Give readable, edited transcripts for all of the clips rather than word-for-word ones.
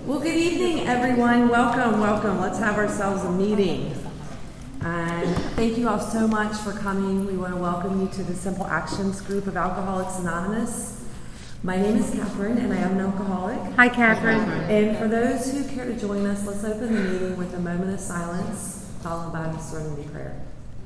Well, good evening, everyone. Welcome. Let's have ourselves a meeting. And thank you all so much for coming. We want to welcome you to the Simple Actions group of Alcoholics Anonymous. My name is Catherine, and I am an alcoholic. Hi, Catherine. And for those who care to join us, let's open the meeting with a moment of silence, followed by the serenity prayer.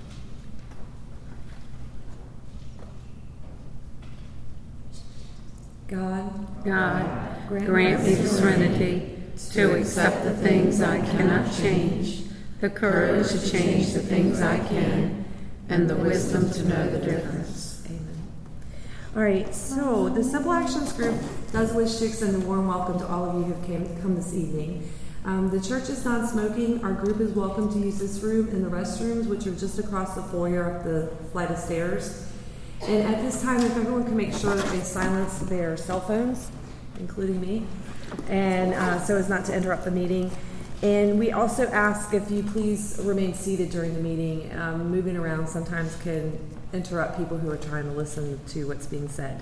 God, grant me the serenity to accept the things I cannot change, the courage to change the things I can, and the wisdom to know the difference. Amen. All right, so the Simple Actions group does wish to extend a warm welcome to all of you who have come this evening. The church is non-smoking. Our group is welcome to use this room and the restrooms, which are just across the foyer up the flight of stairs. And at this time, if everyone can make sure that they silence their cell phones, including me, and so as not to interrupt the meeting. And we also ask if you please remain seated during the meeting. Moving around sometimes can interrupt people who are trying to listen to what's being said.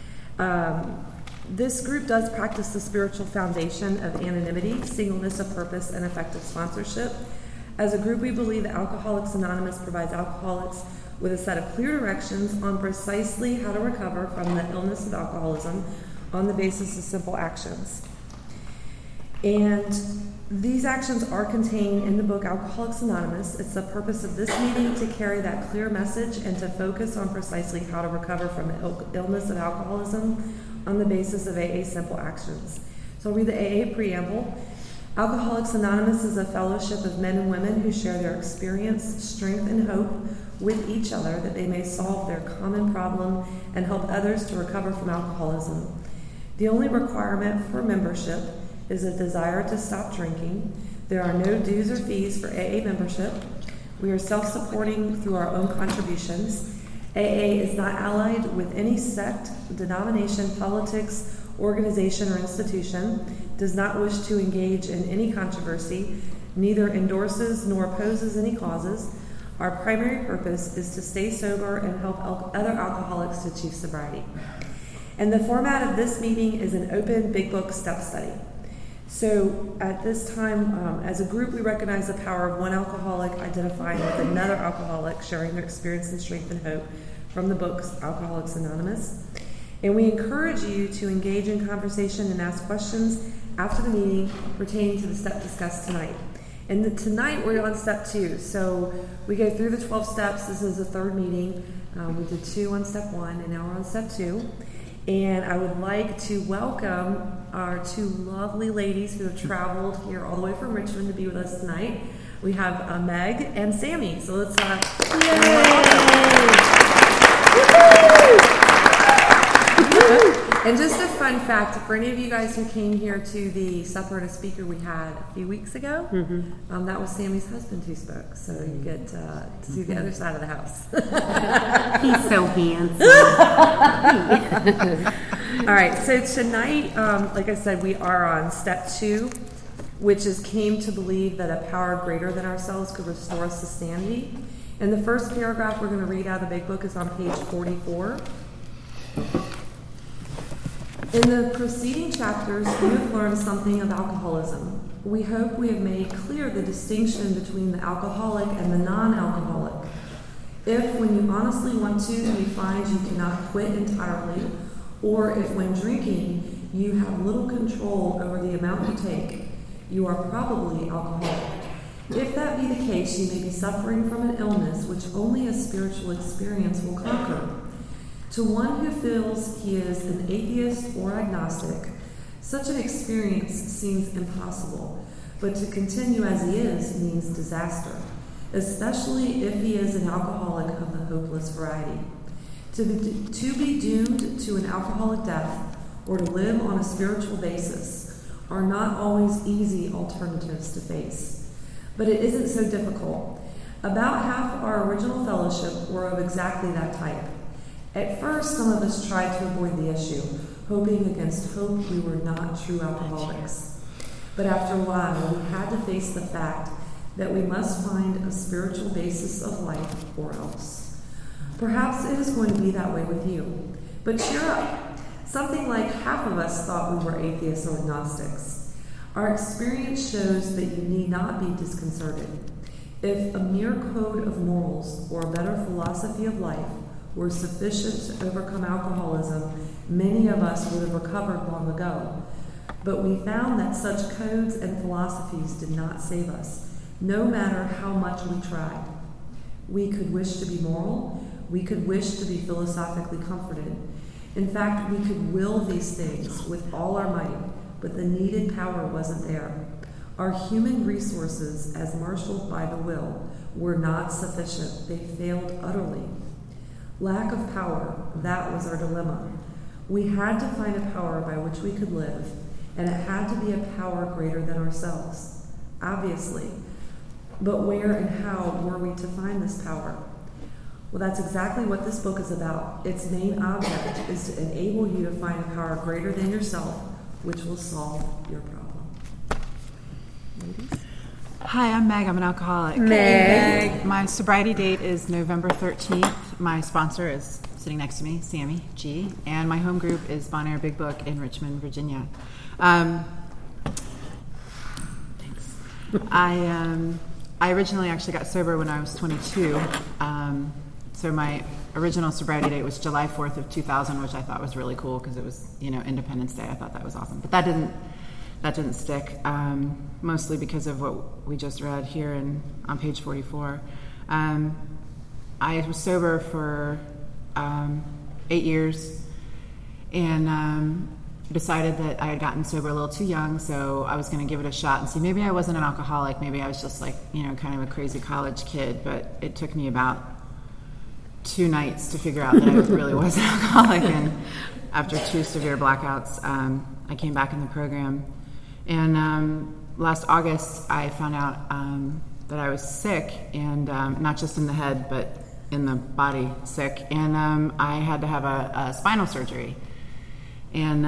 This group does practice the spiritual foundation of anonymity, singleness of purpose, and effective sponsorship. As a group, we believe that Alcoholics Anonymous provides alcoholics with a set of clear directions on precisely how to recover from the illness of alcoholism on the basis of simple actions. And these actions are contained in the book Alcoholics Anonymous. It's the purpose of this meeting to carry that clear message and to focus on precisely how to recover from the illness of alcoholism on the basis of AA simple actions. So I'll read the AA preamble. Alcoholics Anonymous is a fellowship of men and women who share their experience, strength, and hope with each other that they may solve their common problem and help others to recover from alcoholism. The only requirement for membership is a desire to stop drinking. There are no dues or fees for AA membership. We are self-supporting through our own contributions. AA is not allied with any sect, denomination, politics, organization, or institution, does not wish to engage in any controversy, neither endorses nor opposes any causes. Our primary purpose is to stay sober and help other alcoholics to achieve sobriety. And the format of this meeting is an open Big Book step study. So at this time, as a group, we recognize the power of one alcoholic identifying with another alcoholic, sharing their experience and strength and hope from the books Alcoholics Anonymous. And we encourage you to engage in conversation and ask questions after the meeting pertaining to the step discussed tonight. And tonight we're on step 2. So we go through the 12 steps. This is the third meeting. We did 2 on step 1, and now we're on step 2. And I would like to welcome our 2 lovely ladies who have traveled here all the way from Richmond to be with us tonight. We have Meg and Sammy. So let's And just a fun fact, for any of you guys who came here to the supper and a speaker we had a few weeks ago, that was Sammy's husband who spoke. So you get to see the other side of the house. He's so handsome. All right, so tonight, like I said, we are on step 2, which is came to believe that a power greater than ourselves could restore us to sanity. And the first paragraph we're going to read out of the Big Book is on page 44. In the preceding chapters, you have learned something of alcoholism. We hope we have made clear the distinction between the alcoholic and the non-alcoholic. If, when you honestly want to, we find you cannot quit entirely, or if when drinking you have little control over the amount you take, you are probably alcoholic. If that be the case, you may be suffering from an illness which only a spiritual experience will conquer. To one who feels he is an atheist or agnostic, such an experience seems impossible, but to continue as he is means disaster, especially if he is an alcoholic of the hopeless variety. To be doomed to an alcoholic death or to live on a spiritual basis are not always easy alternatives to face. But it isn't so difficult. About half our original fellowship were of exactly that type. At first, some of us tried to avoid the issue, hoping against hope we were not true alcoholics. But after a while, we had to face the fact that we must find a spiritual basis of life or else. Perhaps it is going to be that way with you. But cheer up. Something like half of us thought we were atheists or agnostics. Our experience shows that you need not be disconcerted. If a mere code of morals or a better philosophy of life were sufficient to overcome alcoholism, many of us would have recovered long ago. But we found that such codes and philosophies did not save us, no matter how much we tried. We could wish to be moral. We could wish to be philosophically comforted. In fact, we could will these things with all our might, but the needed power wasn't there. Our human resources, as marshaled by the will, were not sufficient. They failed utterly. Lack of power, that was our dilemma. We had to find a power by which we could live, and it had to be a power greater than ourselves, obviously. But where and how were we to find this power? Well, that's exactly what this book is about. Its main object is to enable you to find a power greater than yourself, which will solve your problem. Ladies? Hi, I'm Meg. I'm an alcoholic. Meg. My sobriety date is November 13th. My sponsor is sitting next to me, Sammy G. And my home group is Bon Air Big Book in Richmond, Virginia. Thanks. I originally actually got sober when I was 22. So my original sobriety date was July 4th of 2000, which I thought was really cool because it was, Independence Day. I thought that was awesome. But that didn't stick, mostly because of what we just read here on page 44. I was sober for 8 years and decided that I had gotten sober a little too young, so I was going to give it a shot and see. Maybe I wasn't an alcoholic. Maybe I was just kind of a crazy college kid, but it took me about 2 nights to figure out that I really was an alcoholic. And after 2 severe blackouts, I came back in the program. And last August, I found out that I was sick, and not just in the head, but in the body sick. And I had to have a spinal surgery. And,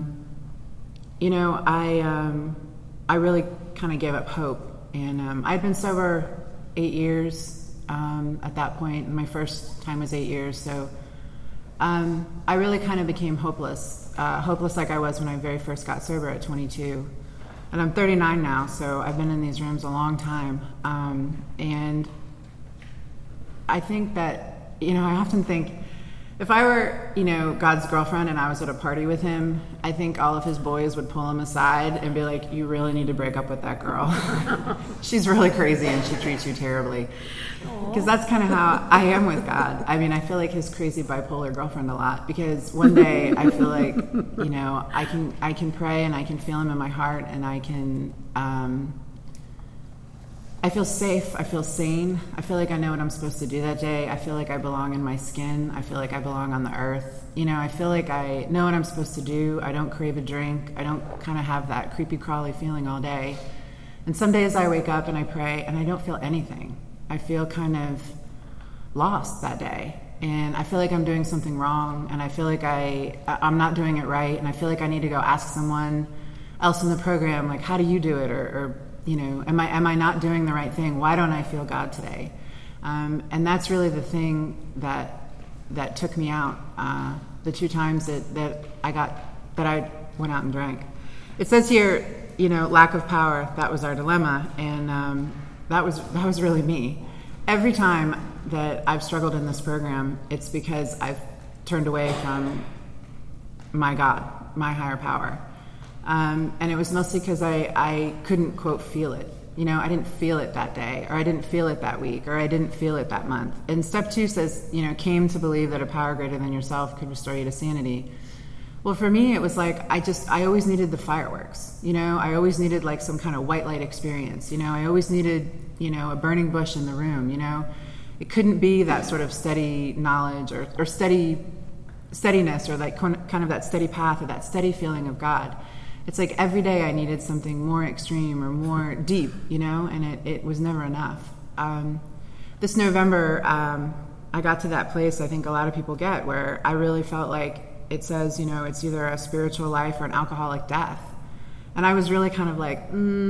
I really kind of gave up hope. And I'd been sober 8 years at that point. My first time was 8 years. So I really kind of became hopeless like I was when I very first got sober at 22. And I'm 39 now, so I've been in these rooms a long time. And I think that, I often think, if I were, God's girlfriend and I was at a party with him, I think all of his boys would pull him aside and be like, you really need to break up with that girl. She's really crazy and she treats you terribly. Because that's kind of how I am with God. I mean, I feel like his crazy bipolar girlfriend a lot, because one day I feel like, I can pray and I can feel him in my heart, and I can, I feel safe. I feel sane. I feel like I know what I'm supposed to do that day. I feel like I belong in my skin. I feel like I belong on the earth. I feel like I know what I'm supposed to do. I don't crave a drink. I don't kind of have that creepy crawly feeling all day. And some days I wake up and I pray and I don't feel anything. I feel kind of lost that day. And I feel like I'm doing something wrong. And I feel like I'm not doing it right. And I feel like I need to go ask someone else in the program, like, how do you do it? Or am I not doing the right thing? Why don't I feel God today? And that's really the thing that took me out. The 2 times that I went out and drank. It says here, lack of power. That was our dilemma, and that was really me. Every time that I've struggled in this program, it's because I've turned away from my God, my higher power. And it was mostly because I couldn't, quote, feel it. I didn't feel it that day, or I didn't feel it that week, or I didn't feel it that month. And step 2 says, came to believe that a power greater than yourself could restore you to sanity. Well, for me, it was like, I always needed the fireworks. I always needed like some kind of white light experience. I always needed, a burning bush in the room. It couldn't be that sort of steady knowledge or steadiness, or like kind of that steady path, or that steady feeling of God. It's like every day I needed something more extreme or more deep, and it was never enough. This November, I got to that place I think a lot of people get, where I really felt like it says, it's either a spiritual life or an alcoholic death. And I was really kind of like,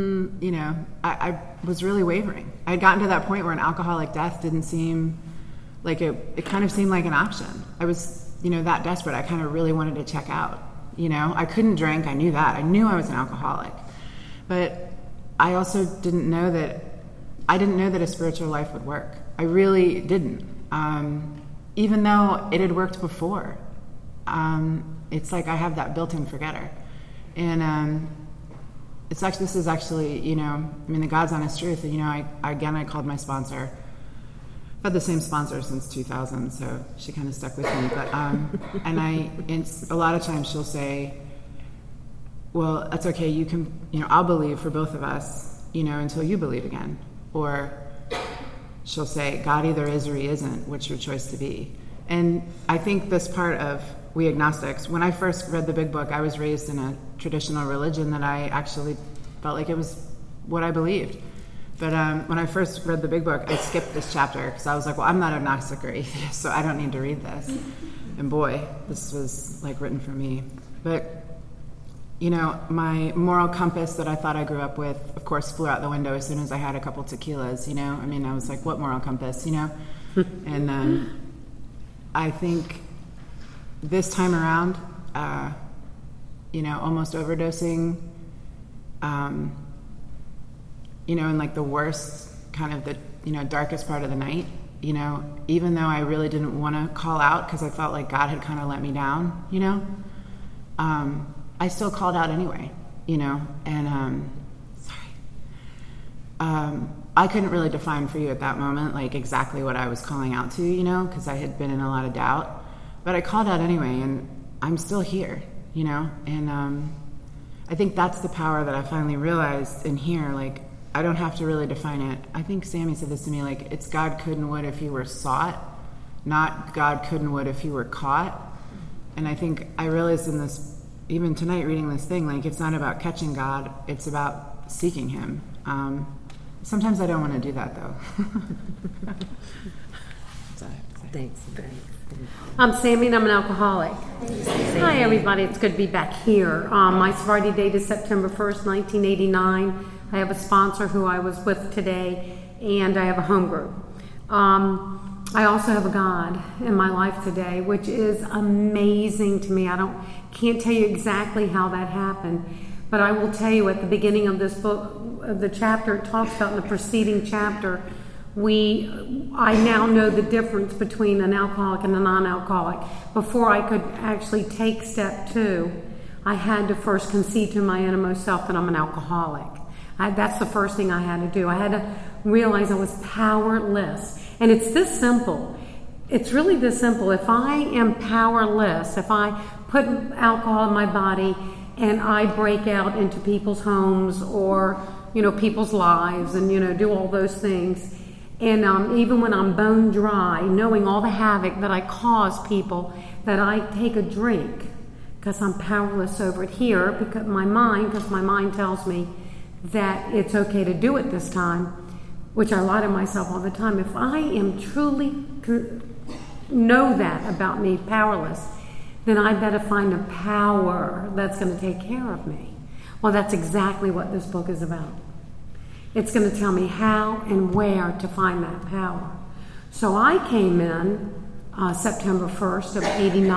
I was really wavering. I had gotten to that point where an alcoholic death didn't seem like it kind of seemed like an option. I was, that desperate. I kind of really wanted to check out. I couldn't drink. I knew that. I knew I was an alcoholic. But I also didn't know that a spiritual life would work. I really didn't. Even though it had worked before. It's like I have that built-in forgetter. And this is actually, the God's honest truth. I called my sponsor. I've had the same sponsor since 2000, so she kind of stuck with me. But a lot of times she'll say, well, that's okay. You can, I'll believe for both of us, until you believe again. Or she'll say, God either is or he isn't. What's your choice to be? And I think this part of we agnostics, when I first read the Big Book, I was raised in a traditional religion that I actually felt like it was what I believed. But when I first read the Big Book, I skipped this chapter because I was like, well, I'm not agnostic or atheist, so I don't need to read this. And boy, this was like written for me. But, my moral compass that I thought I grew up with, of course, flew out the window as soon as I had a couple tequilas, I was like, what moral compass, And I think this time around, almost overdosing, in like the worst kind of the, darkest part of the night, even though I really didn't want to call out because I felt like God had kind of let me down, I still called out anyway, and, I couldn't really define for you at that moment, like exactly what I was calling out to, because I had been in a lot of doubt, but I called out anyway, and I'm still here, and, I think that's the power that I finally realized in here, like, I don't have to really define it. I think Sammy said this to me, like, it's God could and would if he were sought, not God could and would if he were caught. And I think I realized in this, even tonight reading this thing, like, it's not about catching God, it's about seeking him. Sometimes I don't want to do that, though. Thanks. I'm Sammy, and I'm an alcoholic. Hi, everybody. It's good to be back here. My sobriety date is September 1st, 1989. I have a sponsor who I was with today, and I have a home group. I also have a God in my life today, which is amazing to me. Can't tell you exactly how that happened, but I will tell you at the beginning of this book, the chapter it talks about in the preceding chapter, I now know the difference between an alcoholic and a non-alcoholic. Before I could actually take step 2, I had to first concede to my innermost self that I'm an alcoholic. That's the first thing I had to do. I had to realize I was powerless. And it's this simple. It's really this simple. If I am powerless, if I put alcohol in my body and I break out into people's homes or, people's lives and, do all those things, and even when I'm bone dry, knowing all the havoc that I cause people, that I take a drink because I'm powerless over it here because my mind tells me that it's okay to do it this time, which I lie to myself all the time. If I am truly know that about me, powerless, then I better find a power that's going to take care of me. Well, that's exactly what this book is about. It's going to tell me how and where to find that power. So I came in September 1st of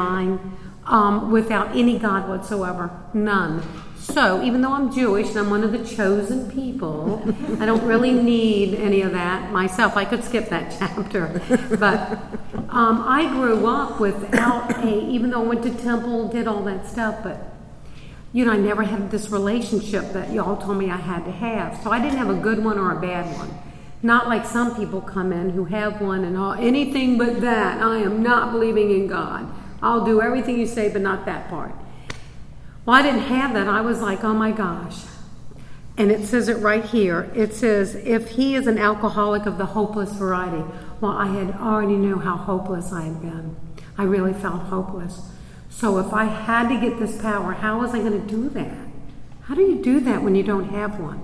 89 without any God whatsoever, none. So even though I'm Jewish and I'm one of the chosen people, I don't really need any of that myself. I could skip that chapter. But I grew up without even though I went to temple, did all that stuff, but I never had this relationship that y'all told me I had to have. So I didn't have a good one or a bad one. Not like some people come in who have one and anything but that. I am not believing in God. I'll do everything you say, but not that part. Well, I didn't have that. I was like, oh my gosh. And it says it right here. It says, if he is an alcoholic of the hopeless variety. Well, I had already knew how hopeless I had been. I really felt hopeless. So if I had to get this power, how was I going to do that? How do you do that when you don't have one?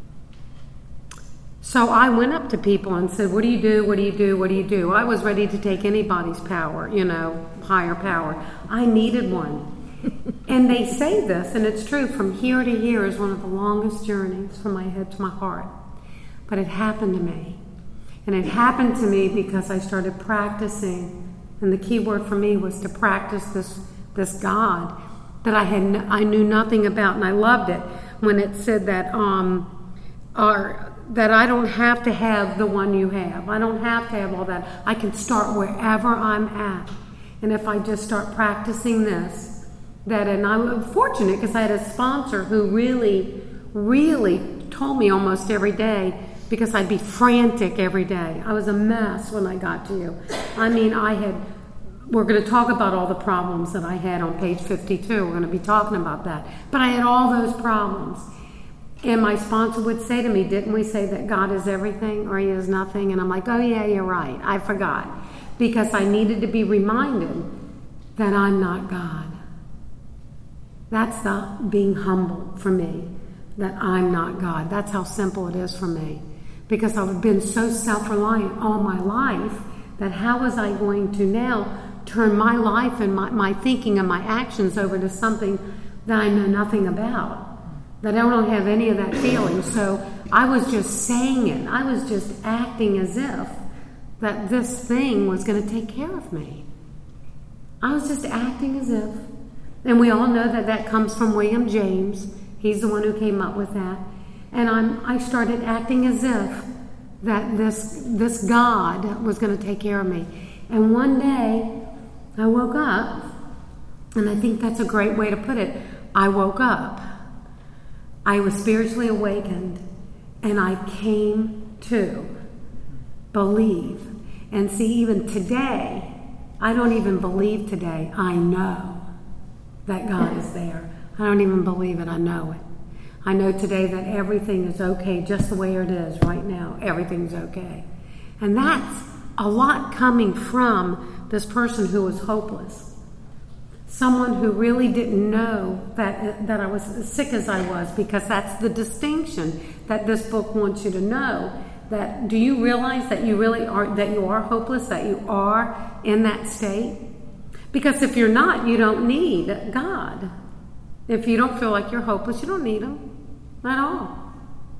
So I went up to people and said, what do you do? What do you do? What do you do? I was ready to take anybody's power, higher power. I needed one. And they say this, and it's true, from here to here is one of the longest journeys from my head to my heart. But it happened to me. And it happened to me because I started practicing. And the key word for me was to practice this God that I knew nothing about, and I loved it. when it said that that I don't have to have the one you have. I don't have to have all that. I can start wherever I'm at. And if I just start practicing this, and I'm fortunate because I had a sponsor who really, really told me almost every day, because I'd be frantic every day. I was a mess when I got to you. I mean, we're going to talk about all the problems that I had on page 52. We're going to be talking about that. But I had all those problems. And my sponsor would say to me, didn't we say that God is everything or he is nothing? And I'm like, oh yeah, you're right. I forgot. Because I needed to be reminded that I'm not God. That's the being humble for me, that I'm not God. That's how simple it is for me. Because I've been so self-reliant all my life that how was I going to now turn my life and my thinking and my actions over to something that I know nothing about? That I don't have any of that feeling. So I was just saying it. I was just acting as if that this thing was going to take care of me. I was just acting as if. And we all know that comes from William James. He's the one who came up with that. And I started acting as if that this God was going to take care of me. And one day I woke up, and I think that's a great way to put it. I woke up. I was spiritually awakened, and I came to believe. And see, even today, I don't even believe today. I know that God is there. I don't even believe it. I know it. I know today that everything is okay just the way it is right now. Everything's okay. And that's a lot coming from this person who was hopeless. Someone who really didn't know that I was as sick as I was, because that's the distinction that this book wants you to know. That do you realize that you really are, that you are hopeless, that you are in that state? Because if you're not, you don't need God. If you don't feel like you're hopeless, you don't need him at all.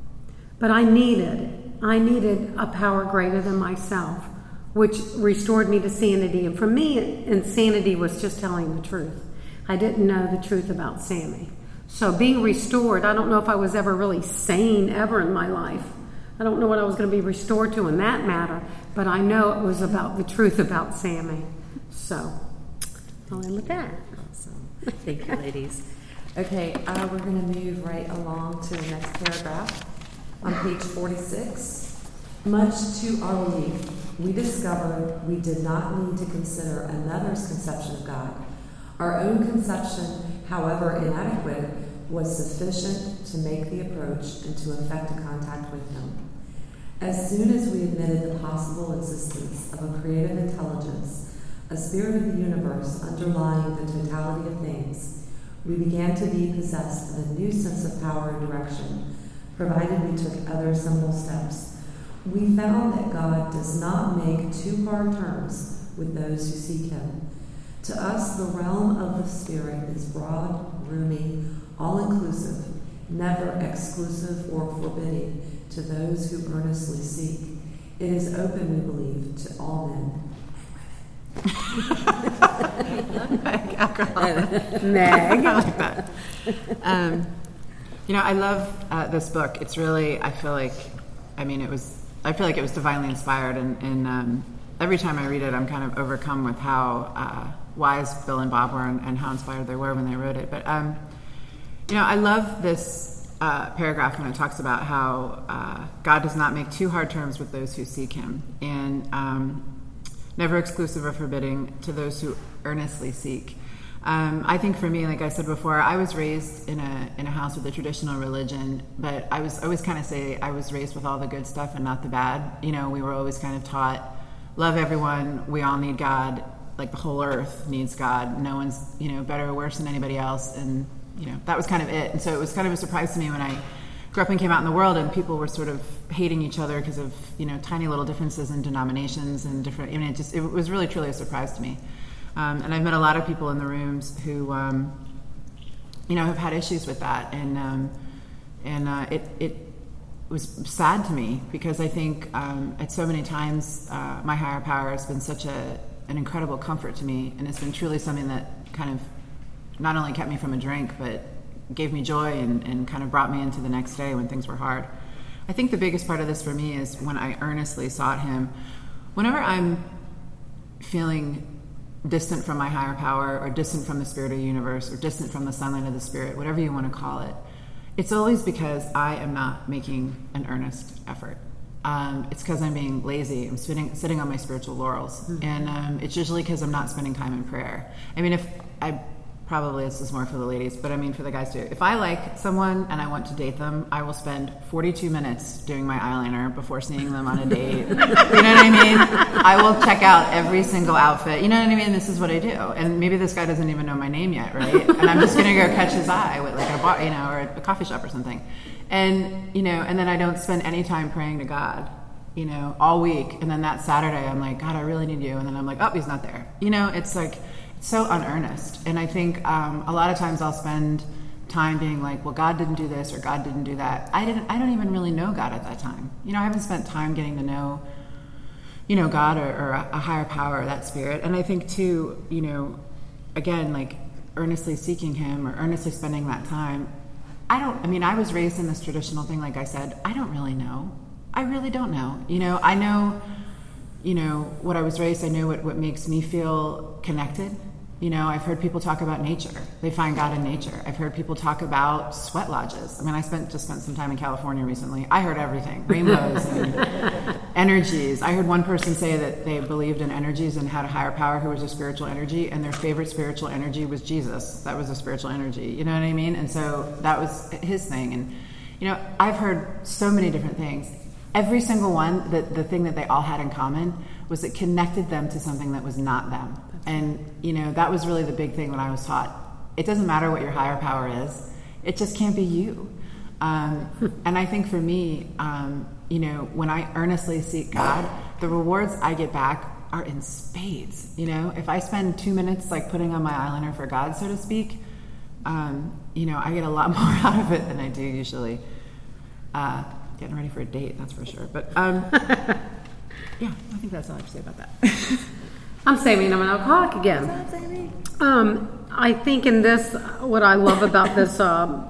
But I needed a power greater than myself, which restored me to sanity. And for me, insanity was just telling the truth. I didn't know the truth about Sammy. So being restored, I don't know if I was ever really sane ever in my life. I don't know what I was going to be restored to in that matter, but I know it was about the truth about Sammy. So I'll end with that. Awesome. Thank you, ladies. Okay, we're going to move right along to the next paragraph on page 46. Much to our relief, we discovered we did not need to consider another's conception of God. Our own conception, however inadequate, was sufficient to make the approach and to effect a contact with him. As soon as we admitted the possible existence of a creative intelligence, a spirit of the universe underlying the totality of things, we began to be possessed of a new sense of power and direction, provided we took other simple steps. We found that God does not make too hard terms with those who seek him. To us, the realm of the Spirit is broad, roomy, all-inclusive, never exclusive or forbidding to those who earnestly seek. It is open, we believe, to all men. Meg. I like that. I love this book. It's really, I feel like it was divinely inspired, and every time I read it, I'm kind of overcome with how wise Bill and Bob were and how inspired they were when they wrote it. But I love this paragraph when it talks about how God does not make too hard terms with those who seek him, and never exclusive or forbidding to those who earnestly seek. I think for me, like I said before, I was raised in a house with a traditional religion, but I always kind of say I was raised with all the good stuff and not the bad. We were always kind of taught, love everyone, we all need God, like the whole earth needs God. No one's, better or worse than anybody else, and that was kind of it. And so it was kind of a surprise to me when I grew up and came out in the world and people were sort of hating each other because of, tiny little differences in denominations and different, it was really truly a surprise to me. And I've met a lot of people in the rooms who, have had issues with that. And it was sad to me because I think at so many times my higher power has been such an incredible comfort to me. And it's been truly something that kind of not only kept me from a drink, but gave me joy and kind of brought me into the next day when things were hard. I think the biggest part of this for me is when I earnestly sought him. Whenever I'm feeling distant from my higher power, or distant from the spirit of the universe, or distant from the sunlight of the spirit, whatever you want to call it, it's always because I am not making an earnest effort. It's because I'm being lazy. I'm sitting on my spiritual laurels. And it's usually because I'm not spending time in prayer. I mean, probably this is more for the ladies, but I mean for the guys too. If I like someone and I want to date them, I will spend 42 minutes doing my eyeliner before seeing them on a date. You know what I mean? I will check out every single outfit. You know what I mean? This is what I do. And maybe this guy doesn't even know my name yet, right? And I'm just going to go catch his eye with like a bar, or a coffee shop or something. And, and then I don't spend any time praying to God, all week. And then that Saturday, I'm like, God, I really need you. And then I'm like, oh, he's not there. It's like, so unearnest. And I think a lot of times I'll spend time being like, well, God didn't do this or God didn't do that. I don't even really know God at that time. I haven't spent time getting to know, God or a higher power, that spirit. And I think too, again, like earnestly seeking him or earnestly spending that time. I was raised in this traditional thing, like I said. I don't really know. I really don't know. I know, what I was raised, I know what makes me feel connected. I've heard people talk about nature. They find God in nature. I've heard people talk about sweat lodges. I just spent some time in California recently. I heard everything. Rainbows and energies. I heard one person say that they believed in energies and had a higher power who was a spiritual energy, and their favorite spiritual energy was Jesus. That was a spiritual energy. You know what I mean? And so that was his thing. And, I've heard so many different things. Every single one, the thing that they all had in common was it connected them to something that was not them. And, that was really the big thing that I was taught. It doesn't matter what your higher power is. It just can't be you. And I think for me, when I earnestly seek God, the rewards I get back are in spades. If I spend 2 minutes like putting on my eyeliner for God, so to speak, I get a lot more out of it than I do usually. Getting ready for a date, that's for sure. But yeah, I think that's all I have to say about that. I'm Sammy, and I'm an alcoholic again. What's that, Sammy? I think in this, what I love about this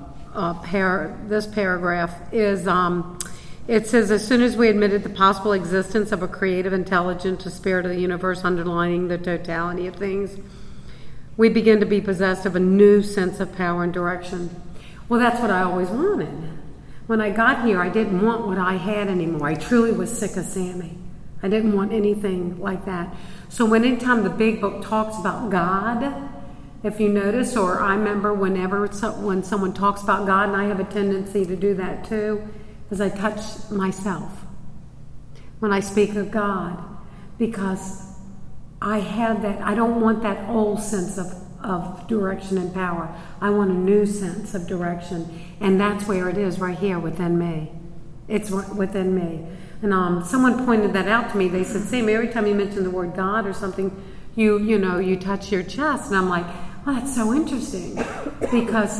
this paragraph is it says, as soon as we admitted the possible existence of a creative intelligence, a spirit of the universe underlining the totality of things, we begin to be possessed of a new sense of power and direction. Well, that's what I always wanted. When I got here, I didn't want what I had anymore. I truly was sick of Sammy. I didn't want anything like that. So anytime the big book talks about God, if you notice, or I remember when someone talks about God, and I have a tendency to do that too, is I touch myself when I speak of God, because I have that. I don't want that old sense of direction and power. I want a new sense of direction, and that's where it is, right here within me. It's within me. And someone pointed that out to me. They said, Sam, every time you mention the word God or something, you touch your chest. And I'm like, oh, that's so interesting, because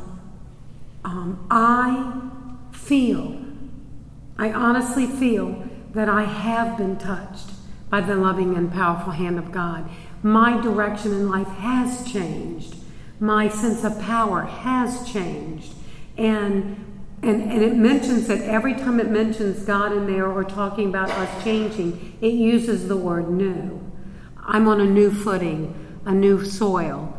I honestly feel that I have been touched by the loving and powerful hand of God. My direction in life has changed. My sense of power has changed. And it mentions that every time it mentions God in there or talking about us changing, it uses the word new. I'm on a new footing, a new soil.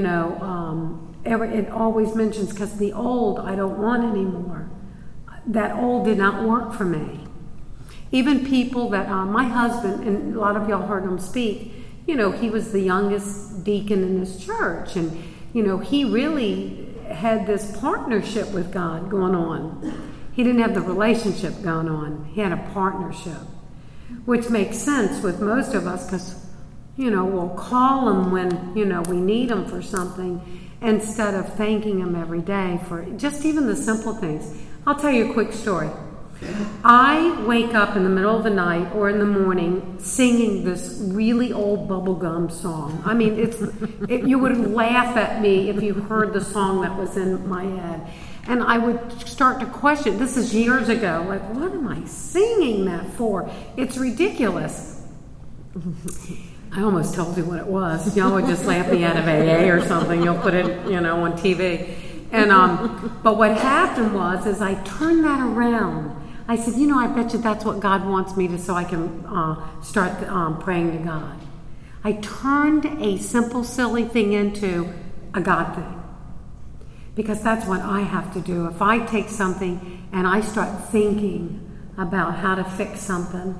It always mentions, because the old I don't want anymore. That old did not work for me. Even people that, my husband, and a lot of y'all heard him speak, he was the youngest deacon in his church. And, he really had this partnership with God going on. He didn't have the relationship going on. He had a partnership, which makes sense with most of us, because, we'll call him when, we need him for something, instead of thanking him every day for just even the simple things. I'll tell you a quick story. I wake up in the middle of the night or in the morning singing this really old bubblegum song. I mean, you would laugh at me if you heard the song that was in my head. And I would start to question, this is years ago, like, what am I singing that for? It's ridiculous. I almost told you what it was. Y'all would just laugh me out of AA or something. You'll put it, on TV. And but what happened was I turned that around. I said, I bet you that's what God wants me to, so I can start praying to God. I turned a simple, silly thing into a God thing. Because that's what I have to do. If I take something and I start thinking about how to fix something,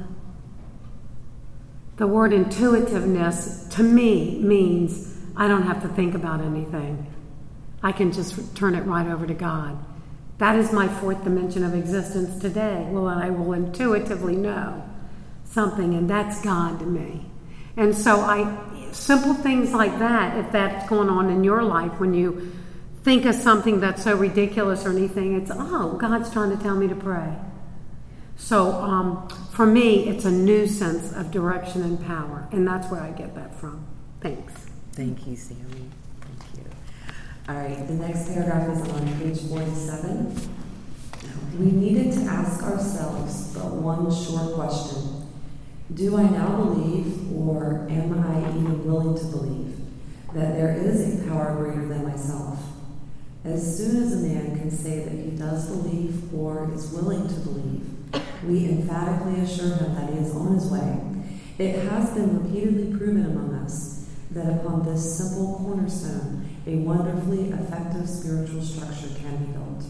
the word intuitiveness to me means I don't have to think about anything. I can just turn it right over to God. That is my fourth dimension of existence today. Well, I will intuitively know something, and that's God to me. And so simple things like that, if that's going on in your life, when you think of something that's so ridiculous or anything, it's, God's trying to tell me to pray. So for me, it's a new sense of direction and power, and that's where I get that from. Thanks. Thank you, Sammy. Thank you. All right, the next paragraph is on page 47. We needed to ask ourselves but one short question. Do I now believe, or am I even willing to believe, that there is a power greater than myself? As soon as a man can say that he does believe or is willing to believe, we emphatically assure him that he is on his way. It has been repeatedly proven among us that upon this simple cornerstone, a wonderfully effective spiritual structure can be built.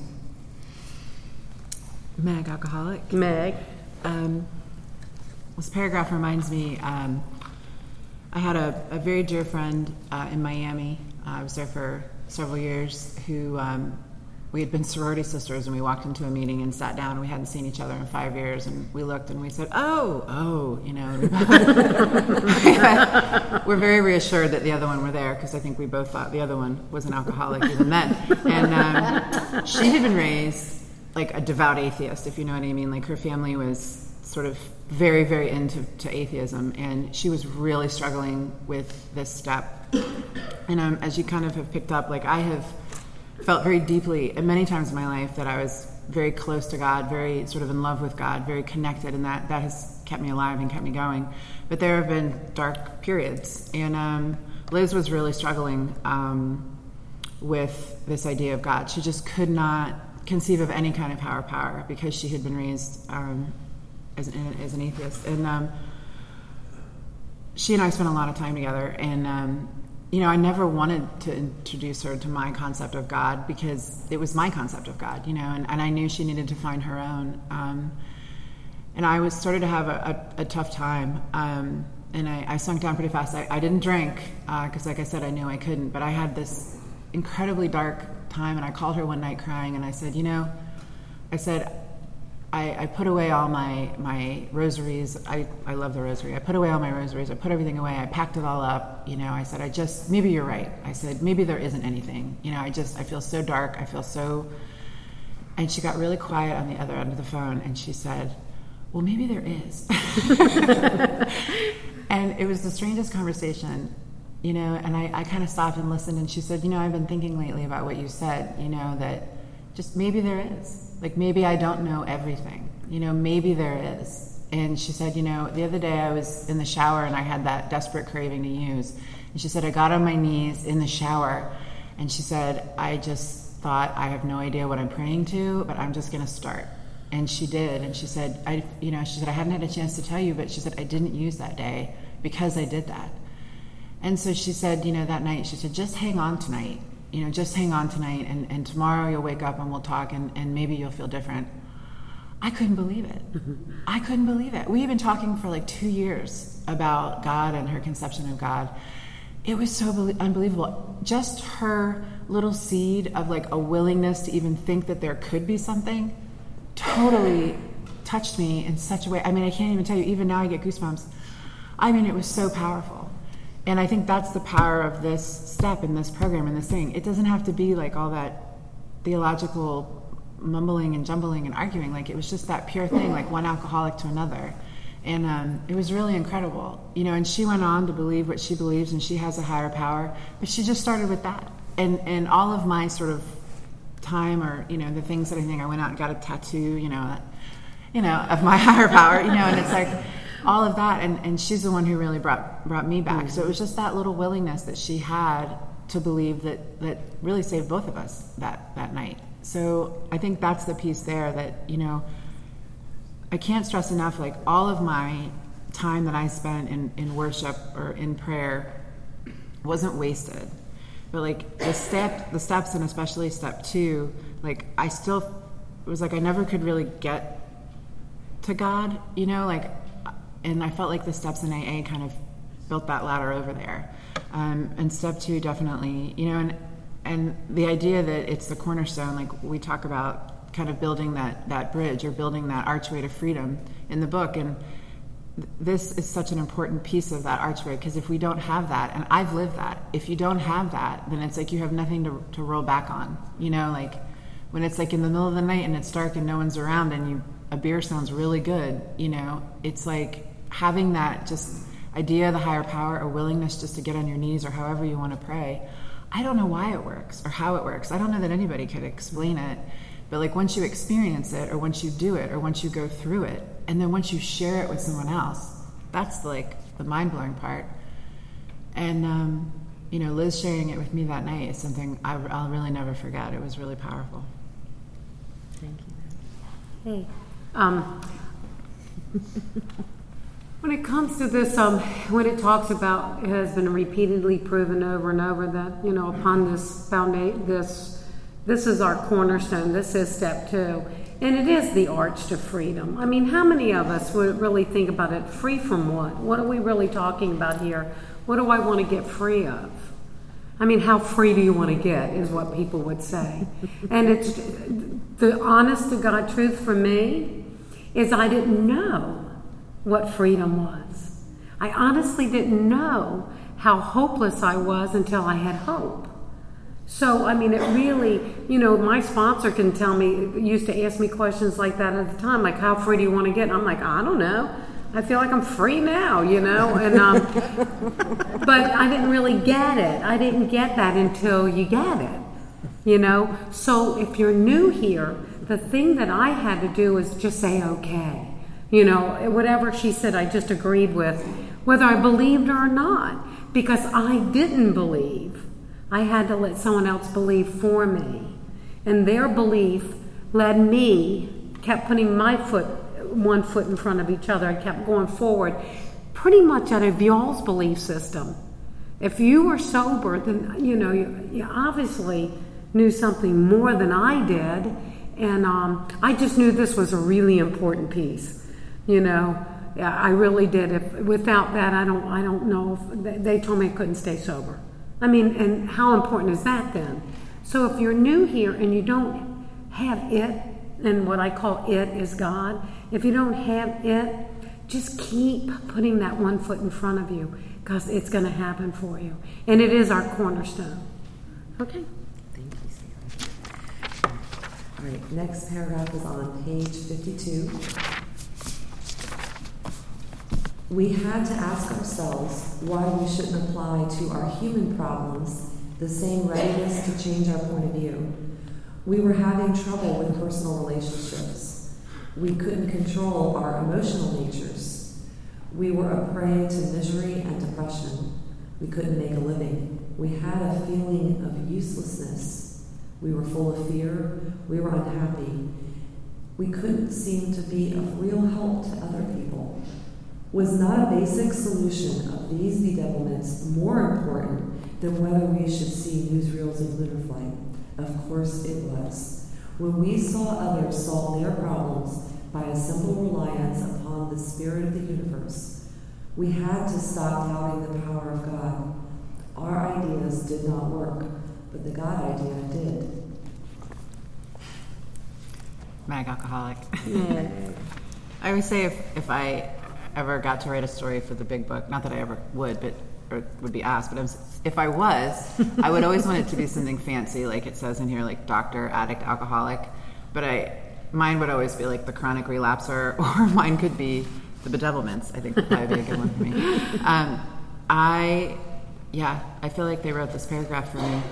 Meg, alcoholic. Meg. This paragraph reminds me, I had a very dear friend in Miami. I was there for several years, who we had been sorority sisters, and we walked into a meeting and sat down, and we hadn't seen each other in 5 years, and we looked and we said, we're very reassured that the other one were there, because I think we both thought the other one was an alcoholic even then. And she had been raised like a devout atheist, if you know what I mean. Like, her family was sort of very, very into atheism, and she was really struggling with this step. And as you kind of have picked up, like, I have felt very deeply, and many times in my life, that I was very close to God, very sort of in love with God, very connected, and that has kept me alive and kept me going. But there have been dark periods, and Liz was really struggling with this idea of God. She just could not conceive of any kind of higher power, because she had been raised as an atheist. And she and I spent a lot of time together, and I never wanted to introduce her to my concept of God, because it was my concept of God, and I knew she needed to find her own. And I started to have a tough time, and I sunk down pretty fast. I didn't drink, because like I said, I knew I couldn't, but I had this incredibly dark time, and I called her one night crying, and I said, I put away all my rosaries. I love the rosary. I put away all my rosaries. I put everything away. I packed it all up. I said, maybe you're right. I said, maybe there isn't anything. I feel so dark. I feel so... And she got really quiet on the other end of the phone, and she said, well, maybe there is. And it was the strangest conversation, and I kind of stopped and listened, and she said, I've been thinking lately about what you said, that just maybe there is. Like, maybe I don't know everything. Maybe there is. And she said, the other day I was in the shower and I had that desperate craving to use. And she said, I got on my knees in the shower, and she said, I just thought, I have no idea what I'm praying to, but I'm just going to start. And she did. And she said, I hadn't had a chance to tell you, but she said, I didn't use that day because I did that. And so she said, that night, she said, just hang on tonight. Just hang on tonight, and tomorrow you'll wake up and we'll talk, and maybe you'll feel different. I couldn't believe it. I couldn't believe it. We had been talking for like 2 years about God and her conception of God. It was so unbelievable. Just her little seed of like a willingness to even think that there could be something totally touched me in such a way. I mean, I can't even tell you, even now I get goosebumps. I mean, it was so powerful. And I think that's the power of this step in this program and this thing. It doesn't have to be like all that theological mumbling and jumbling and arguing. Like, it was just that pure thing, like one alcoholic to another. And it was really incredible. And she went on to believe what she believes, and she has a higher power. But she just started with that. And all of my sort of time, or, the things that I think, I went out and got a tattoo, of my higher power, and it's like... all of that, and she's the one who really brought me back. So it was just that little willingness that she had to believe that really saved both of us that night. So I think that's the piece there that, I can't stress enough, like all of my time that I spent in worship or in prayer wasn't wasted. But like the steps, and especially step 2, like I still, it was like I never could really get to God, and I felt like the steps in AA kind of built that ladder over there. And step 2 definitely, and the idea that it's the cornerstone, like we talk about kind of building that bridge or building that archway to freedom in the book. And this is such an important piece of that archway, because if we don't have that, and I've lived that, if you don't have that, then it's like you have nothing to roll back on, like when it's like in the middle of the night and it's dark and no one's around and a beer sounds really good, it's like having that just idea of the higher power, a willingness just to get on your knees or however you want to pray. I don't know why it works or how it works. I don't know that anybody could explain it, but like once you experience it or once you do it or once you go through it, and then once you share it with someone else, that's like the mind-blowing part. And Liz sharing it with me that night is something I'll really never forget. It was really powerful. Thank you. Hey, when it comes to this, when it talks about, it has been repeatedly proven over and over that, upon this foundation, this is our cornerstone, this is step 2, and it is the arch to freedom. I mean, how many of us would really think about it? Free from what? What are we really talking about here? What do I want to get free of? I mean, how free do you want to get is what people would say. And it's the honest to God truth for me is I didn't know what freedom was. I honestly didn't know how hopeless I was until I had hope. So, I mean, it really, my sponsor can tell me, used to ask me questions like that at the time, like, how free do you want to get? And I'm like, I don't know. I feel like I'm free now, and but I didn't really get it. I didn't get that until you get it, So if you're new here, the thing that I had to do is just say, okay. Whatever she said, I just agreed with, whether I believed her or not, because I didn't believe. I had to let someone else believe for me. And their belief led me, kept putting one foot in front of each other. I kept going forward, pretty much out of y'all's belief system. If you were sober, then, you obviously knew something more than I did. And I just knew this was a really important piece. I really did. Without that, I don't know if they told me I couldn't stay sober. I mean, and how important is that then? So if you're new here and you don't have it, and what I call it is God, if you don't have it, just keep putting that one foot in front of you, because it's going to happen for you. And it is our cornerstone. Okay? Thank you, Sarah. All right, next paragraph is on page 52. We had to ask ourselves why we shouldn't apply to our human problems the same readiness to change our point of view. We were having trouble with personal relationships. We couldn't control our emotional natures. We were a prey to misery and depression. We couldn't make a living. We had a feeling of uselessness. We were full of fear. We were unhappy. We couldn't seem to be of real help to other people. Was not a basic solution of these bedevilments more important than whether we should see newsreels of lunar flight? Of course it was. When we saw others solve their problems by a simple reliance upon the spirit of the universe, we had to stop doubting the power of God. Our ideas did not work, but the God idea did. Mag alcoholic. Yeah. I always say if I ever got to write a story for the big book, not that I ever would, or would be asked, but if I was, I would always want it to be something fancy, like it says in here, like doctor, addict, alcoholic. But mine would always be like the chronic relapser, or mine could be the bedevilments. I think would probably be a good one for me. I feel like they wrote this paragraph for me.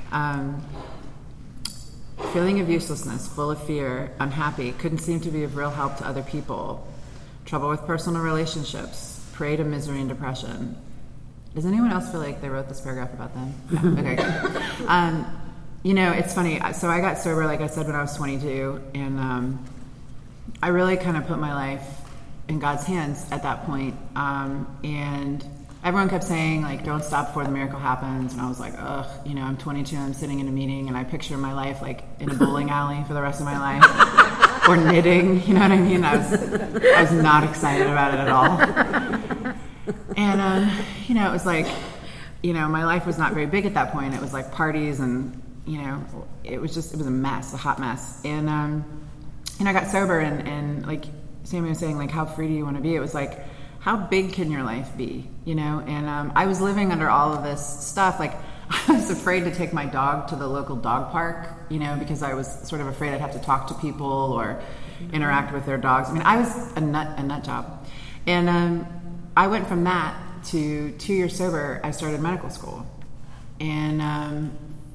Feeling of uselessness, full of fear, unhappy, couldn't seem to be of real help to other people. Trouble with personal relationships, prey to misery and depression. Does anyone else feel like they wrote this paragraph about them? No. Okay, good. It's funny. So I got sober, like I said, when I was 22, and I really kind of put my life in God's hands at that point. And everyone kept saying, like, don't stop before the miracle happens. And I was like, ugh, I'm 22, I'm sitting in a meeting, and I picture my life like in a bowling alley for the rest of my life, or knitting. You know what I mean? I was not excited about it at all. And it was like, my life was not very big at that point. It was like parties, and it was a mess, a hot mess. And I got sober, and like Sammy was saying, like, how free do you want to be? It was like, how big can your life be? And I was living under all of this stuff. Like, I was afraid to take my dog to the local dog park, because I was sort of afraid I'd have to talk to people or interact with their dogs. I mean, I was a nut job. And I went from that to 2 years sober. I started medical school. And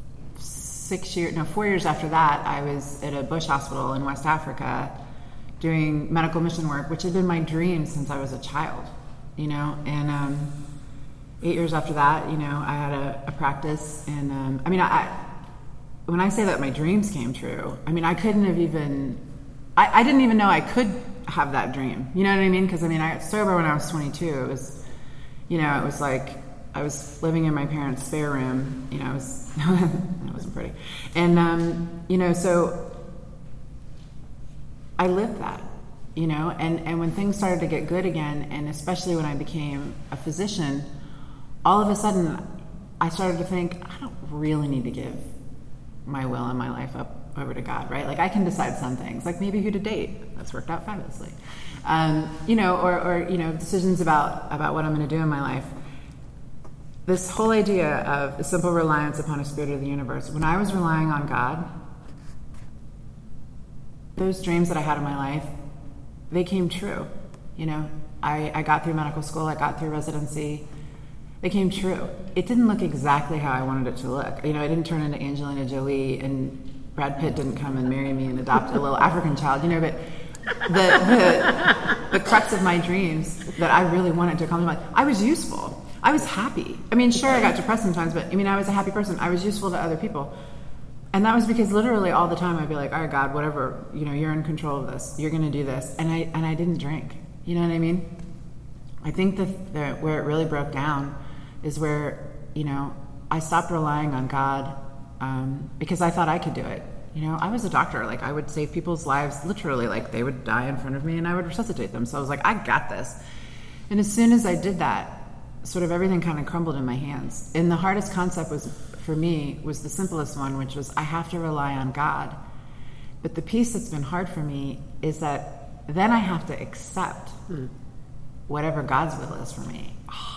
4 years after that, I was at a bush hospital in West Africa doing medical mission work, which had been my dream since I was a child, and 8 years after that, I had a practice, and when I say that my dreams came true, I couldn't have even, I didn't even know I could have that dream, you know what I mean? Because I got sober when I was 22. It was, it was like I was living in my parents' spare room, it wasn't pretty, and so I lived that, and when things started to get good again, and especially when I became a physician, all of a sudden I started to think, I don't really need to give my will and my life up over to God, right? Like, I can decide some things, like maybe who to date. That's worked out fabulously. Or decisions about what I'm going to do in my life. This whole idea of a simple reliance upon a spirit of the universe, when I was relying on God, those dreams that I had in my life, they came true. I got through medical school, I got through residency. They came true. It didn't look exactly how I wanted it to look. I didn't turn into Angelina Jolie, and Brad Pitt didn't come and marry me and adopt a little African child, but the crux of my dreams that I really wanted to accomplish, I was useful. I was happy. Sure, I got depressed sometimes, but I was a happy person. I was useful to other people. And that was because literally all the time I'd be like, all right, God, whatever, you're in control of this. You're going to do this. And I didn't drink. You know what I mean? I think that where it really broke down is where, I stopped relying on God because I thought I could do it. I was a doctor. Like, I would save people's lives literally. Like, they would die in front of me and I would resuscitate them. So I was like, I got this. And as soon as I did that, sort of everything kind of crumbled in my hands. And the hardest concept for me was the simplest one, which was I have to rely on God. But the piece that's been hard for me is that then I have to accept whatever God's will is for me.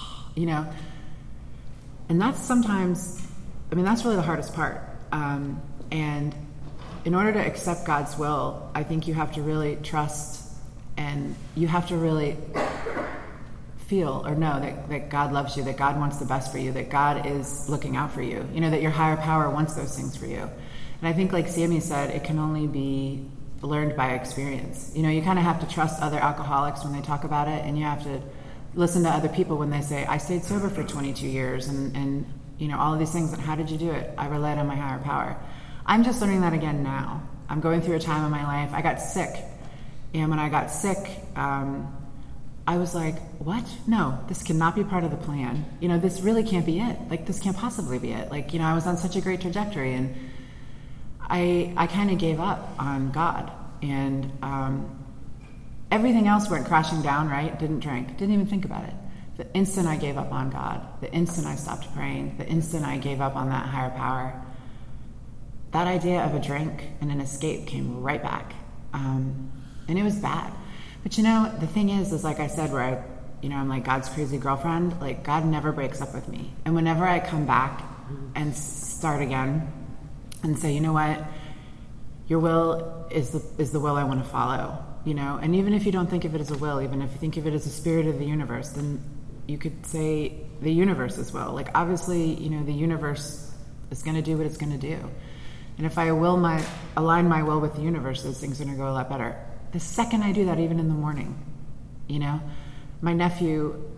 And that's sometimes, that's really the hardest part. And in order to accept God's will, I think you have to really trust, and you have to really feel or know that God loves you, that God wants the best for you, that God is looking out for you, that your higher power wants those things for you. And I think, like Sammy said, it can only be learned by experience. You kind of have to trust other alcoholics when they talk about it, and you have to listen to other people when they say, I stayed sober for 22 years and all of these things, and how did you do it? I relied on my higher power. I'm just learning that again now. I'm going through a time in my life. I got sick, and when I got sick, I was like, what? No, this cannot be part of the plan. This really can't be it. Like, this can't possibly be it. Like, I was on such a great trajectory, and I kind of gave up on God. And everything else went crashing down, right? Didn't drink, didn't even think about it. The instant I gave up on God, the instant I stopped praying, the instant I gave up on that higher power, that idea of a drink and an escape came right back. And it was bad. But the thing is like I said, where I'm like God's crazy girlfriend, like God never breaks up with me. And whenever I come back and start again and say, you know what, your will is the will I want to follow, and even if you don't think of it as a will, even if you think of it as a spirit of the universe, then you could say the universe as well. Like, obviously, the universe is going to do what it's going to do. And if I align my will with the universe, those things are going to go a lot better. The second I do that, even in the morning, my nephew,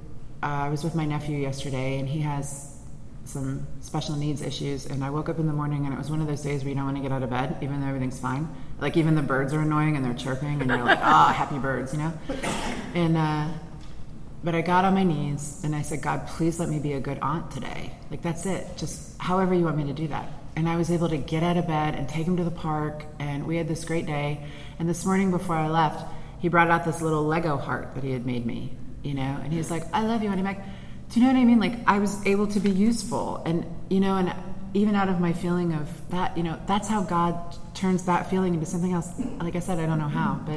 I was with my nephew yesterday, and he has some special needs issues, and I woke up in the morning, and it was one of those days where you don't want to get out of bed, even though everything's fine. Like, even the birds are annoying, and they're chirping, and you're like, happy birds, you know? And, but I got on my knees, and I said, God, please let me be a good aunt today. Like, that's it. Just however you want me to do that. And I was able to get out of bed and take him to the park, and we had this great day. And this morning before I left, he brought out this little Lego heart that he had made me, you know? And he was like, I love you, Auntie Meg. Do you know what I mean? Like, I was able to be useful. And, you know, and even out of my feeling of that, you know, that's how God turns that feeling into something else. Like I said, I don't know how, but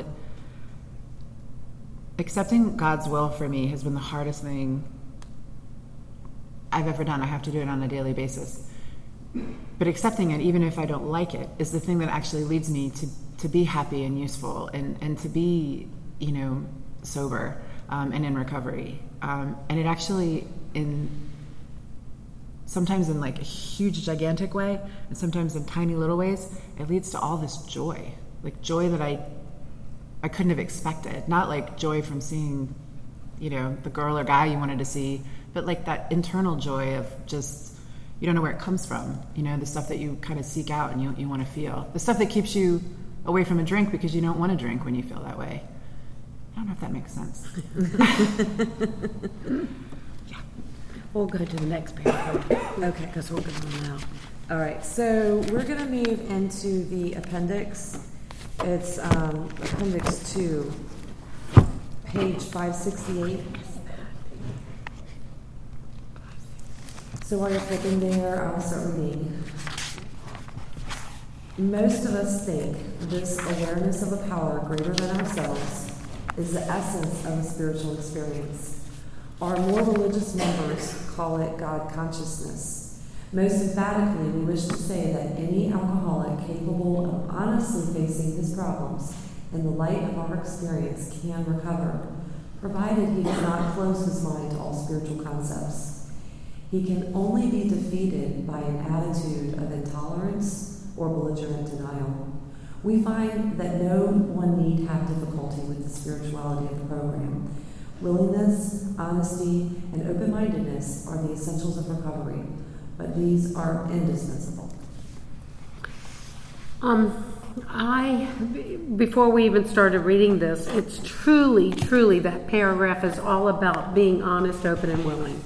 accepting God's will for me has been the hardest thing I've ever done. I have to do it on a daily basis. But accepting it, even if I don't like it, is the thing that actually leads me to be happy and useful and to be, you know, sober and in recovery. And it actually, sometimes in like a huge, gigantic way, and sometimes in tiny little ways, it leads to all this joy. Like joy that I couldn't have expected. Not like joy from seeing, you know, the girl or guy you wanted to see, but like that internal joy of just, you don't know where it comes from. You know, the stuff that you kind of seek out and you want to feel. The stuff that keeps you away from a drink because you don't want to drink when you feel that way. I don't know if that makes sense. Yeah. We'll go to the next paragraph. Okay, because we're going now. All right, so we're going to move into the appendix. It's Appendix 2, page 568. So while you're flipping there, I'll start reading. Most of us think this awareness of a power greater than ourselves is the essence of a spiritual experience. Our more religious members call it God consciousness. Most emphatically, we wish to say that any alcoholic capable of honestly facing his problems in the light of our experience can recover, provided he does not close his mind to all spiritual concepts. He can only be defeated by an attitude of intolerance or belligerent denial. We find that no one need have difficulty with the spirituality of the program. Willingness, honesty, and open-mindedness are the essentials of recovery, but these are indispensable. Before we even started reading this, it's truly, truly that paragraph is all about being honest, open, and willing.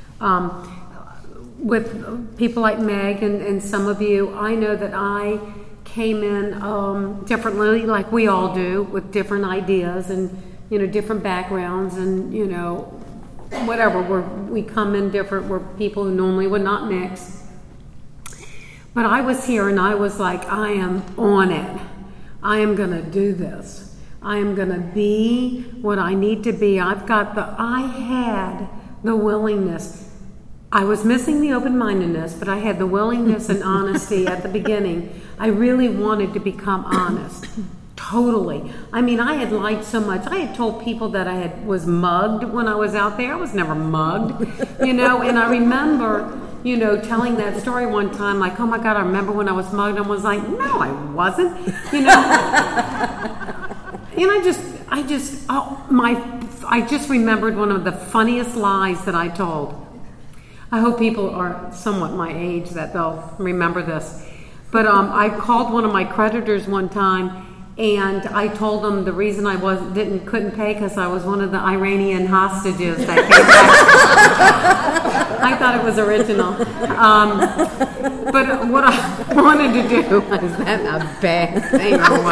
With people like Meg and some of you, I know that I came in differently, like we all do, with different ideas and, you know, different backgrounds and, you know, whatever. We come in different. We're people who normally would not mix. But I was here and I was like, I am on it. I am going to do this. I am going to be what I need to be. I had the willingness. I was missing the open-mindedness, but I had the willingness and honesty at the beginning. I really wanted to become honest. Totally. I mean, I had lied so much. I had told people that I was mugged when I was out there. I was never mugged, you know, and I remember, you know, telling that story one time, like, oh my God, I remember when I was mugged. I was like, no, I wasn't, you know. And I just remembered one of the funniest lies that I told. I hope people are somewhat my age that they'll remember this. But I called one of my creditors one time, and I told them the reason I couldn't pay because I was one of the Iranian hostages that came back. I thought it was original. But what I wanted to do was that a bad thing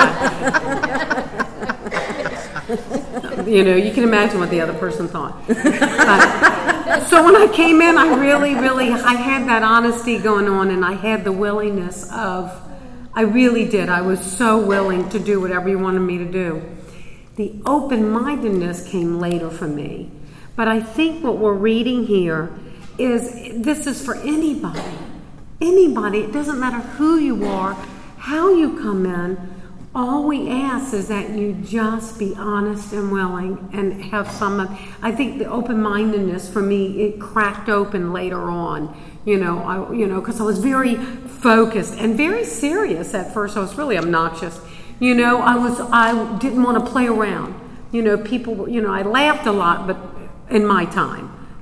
or what? You know, you can imagine what the other person thought. So when I came in, I had that honesty going on, and I had the willingness I really did. I was so willing to do whatever you wanted me to do. The open-mindedness came later for me. But I think what we're reading here this is for anybody. Anybody. It doesn't matter who you are, how you come in. All we ask is that you just be honest and willing and have I think the open-mindedness for me, it cracked open later on, because I was very focused and very serious at first. I was really obnoxious. I didn't want to play around. People, I laughed a lot, but in my time,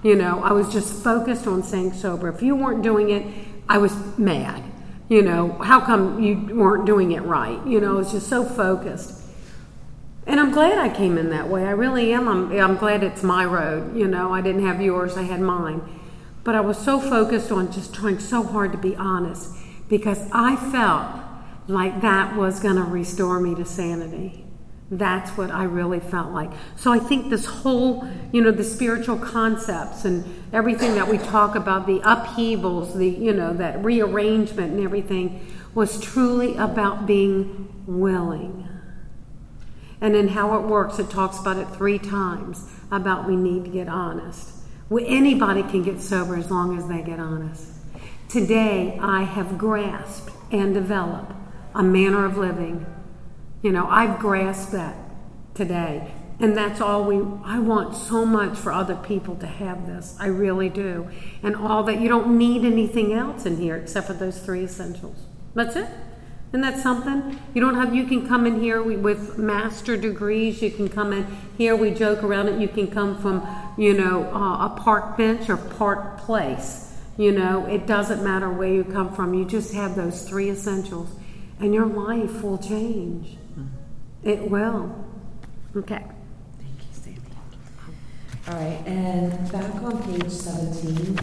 You know, I was just focused on staying sober. If you weren't doing it, I was mad. You know, how come you weren't doing it right? You know, I was just so focused. And I'm glad I came in that way. I really am. I'm glad it's my road. You know, I didn't have yours, I had mine. But I was so focused on just trying so hard to be honest because I felt like that was going to restore me to sanity. That's what I really felt like. So I think this whole, you know, the spiritual concepts and everything that we talk about, the upheavals, the, you know, that rearrangement and everything was truly about being willing. And in How It Works, it talks about it 3 times, about we need to get honest. Anybody can get sober as long as they get honest. Today, I have grasped and developed a manner of living. You know, I've grasped that today. And that's all I want so much for other people to have this. I really do. And all that, you don't need anything else in here except for those 3 essentials. That's it. Isn't that something? You can come in here with master degrees. You can come in here, we joke around it. You can come from, you know, a park bench or park place. You know, it doesn't matter where you come from. You just have those 3 essentials and your life will change. It will. Okay. Thank you, Sandy. All right, and back on page 17.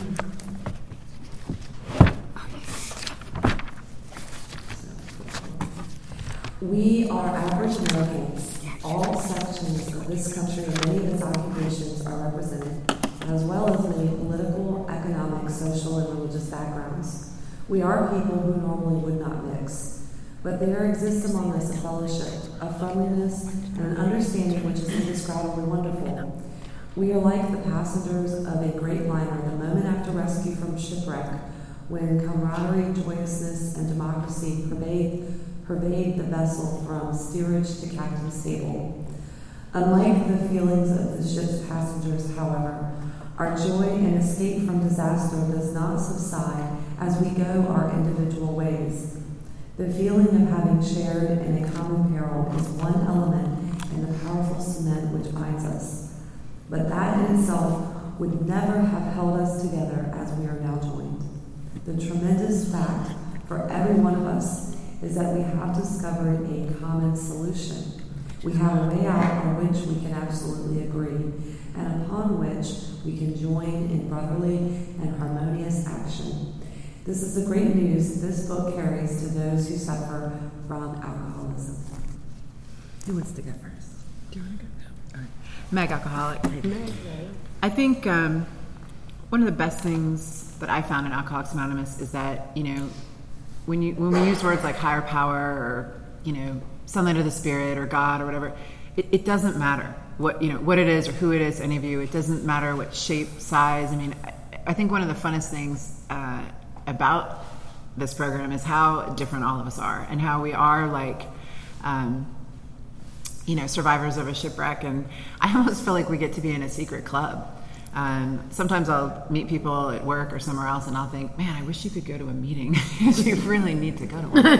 We are average Americans. All sections of this country and many of its occupations are represented, as well as many political, economic, social, and religious backgrounds. We are people who normally would not mix, but there exists among us a fellowship, a friendliness, and an understanding which is indescribably wonderful. We are like the passengers of a great liner the moment after rescue from shipwreck, when camaraderie, joyousness, and democracy pervade the vessel from steerage to captain's table. Unlike the feelings of the ship's passengers, however, our joy and escape from disaster does not subside as we go our individual ways. The feeling of having shared in a common peril is one element in the powerful cement which binds us. But that in itself would never have held us together as we are now joined. The tremendous fact for every one of us is that we have discovered a common solution. We have a way out on which we can absolutely agree, and upon which we can join in brotherly and harmonious action. This is the great news this book carries to those who suffer from alcoholism. Who wants to go first? Do you want to go? No. All right. Meg, alcoholic. Meg. I think one of the best things that I found in Alcoholics Anonymous is that, you know, when we use words like higher power or, you know, sunlight of the spirit or God or whatever, it doesn't matter what it is or who it is to any of you. It doesn't matter what shape, size. I mean, I think one of the funnest things about this program is how different all of us are and how we are like, you know, survivors of a shipwreck. And I almost feel like we get to be in a secret club. Sometimes I'll meet people at work or somewhere else and I'll think, man, I wish you could go to a meeting because you really need to go to one.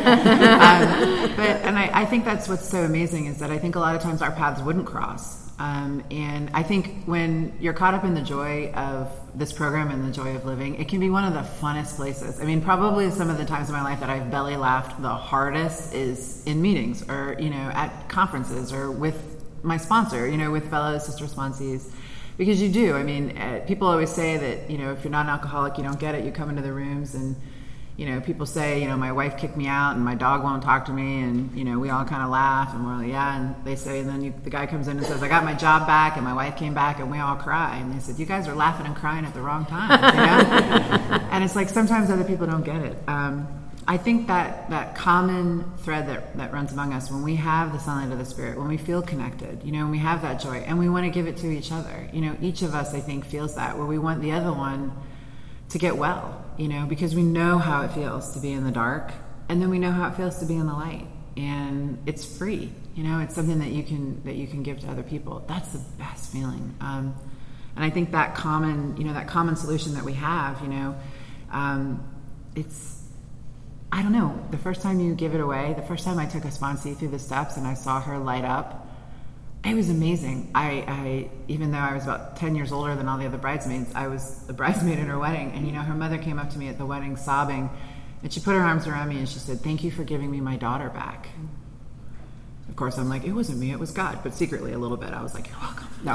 I think that's what's so amazing is that I think a lot of times our paths wouldn't cross. And I think when you're caught up in the joy of this program and the joy of living, it can be one of the funnest places. I mean, probably some of the times in my life that I've belly laughed the hardest is in meetings or, you know, at conferences or with my sponsor, you know, with fellow sister sponsees. Because you do. I mean, people always say that, you know, if you're not an alcoholic, you don't get it. You come into the rooms and, you know, people say, you know, my wife kicked me out and my dog won't talk to me. And, you know, we all kind of laugh and we're like, yeah. And they say, and then the guy comes in and says, I got my job back and my wife came back and we all cry. And they said, you guys are laughing and crying at the wrong time. You know? And it's like sometimes other people don't get it. I think that common thread that runs among us when we have the sunlight of the spirit, when we feel connected, you know, when we have that joy and we want to give it to each other, you know, each of us, I think, feels that where we want the other one to get well, you know, because we know how it feels to be in the dark and then we know how it feels to be in the light and it's free, you know, it's something that you can give to other people. That's the best feeling. And I think that common solution that we have, you know, it's, I don't know, the first time you give it away, the first time I took a sponsee through the steps and I saw her light up, it was amazing. I even though I was about 10 years older than all the other bridesmaids, I was the bridesmaid in her wedding. And her mother came up to me at the wedding sobbing, and she put her arms around me and she said, "Thank you for giving me my daughter back." Of course, I'm like, it wasn't me, it was God. But secretly, a little bit, I was like, "You're welcome." No,